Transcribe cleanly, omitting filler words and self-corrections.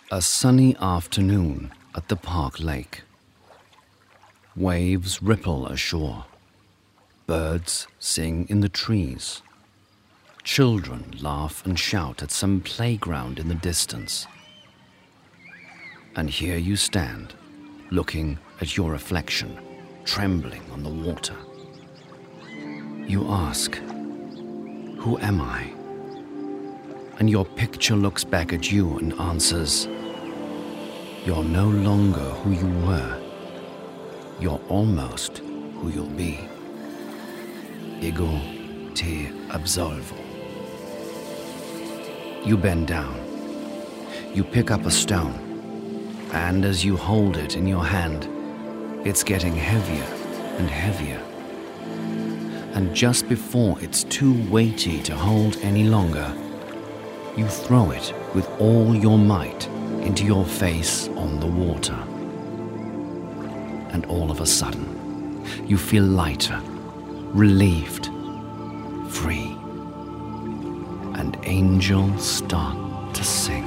A sunny afternoon at the park lake. Waves ripple ashore. Birds sing in the trees. Children laugh and shout at some playground in the distance. And here you stand, looking at your reflection, trembling on the water. You ask, "Who am I?" And your picture looks back at you and answers, "You're no longer who you were. You're almost who you'll be. Ego te absolvo." You bend down. You pick up a stone, and as you hold it in your hand, it's getting heavier and heavier. And just before it's too weighty to hold any longer, you throw it with all your might into your face on the water. And all of a sudden, you feel lighter, relieved, free. And angels start to sing.